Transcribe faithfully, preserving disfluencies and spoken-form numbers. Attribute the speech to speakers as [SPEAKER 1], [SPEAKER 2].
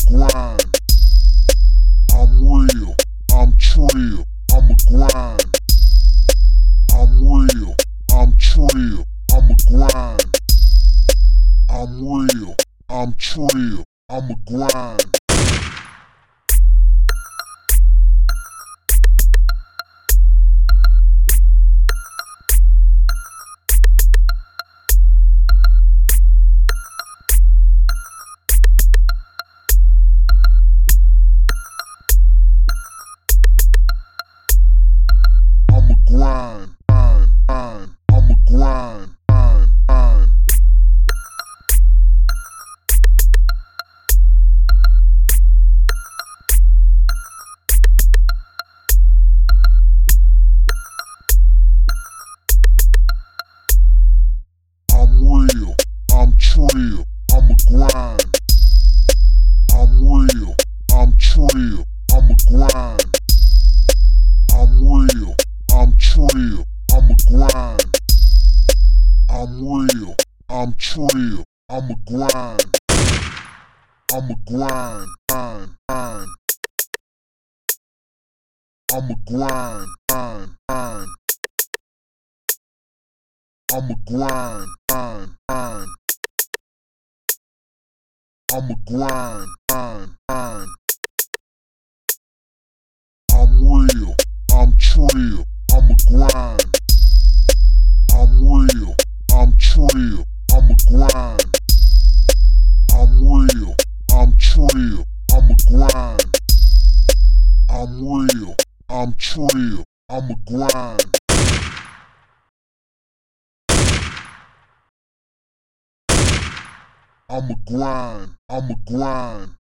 [SPEAKER 1] grind. I'm real, I'm trill, I'm a grind. I'm real, I'm trill, I'm a grind. I'm real, I'm trill, I'm a grind. I'm a grind, grind, grind. I'm a grind, grind, grind. I'm real, I'm trill, I'm a grind. I'm real, I'm trill, I'm a grind. I'm real, I'm trill, I'm a grind. I'm real, I'm trill, I'm a grind. I'm a grind, grind, grind. I'm a grind, grind, grind. I'm a grind, grind, grind. I'm a grind, grind, grind. I'm real, I'm trill, I'm a grind. I'm real, I'm trill, I'm a grind. I'm real, I'm trill, I'm a grind. I'm real, I'm trill, I'm a grind. I'm a grind, I'm a grind.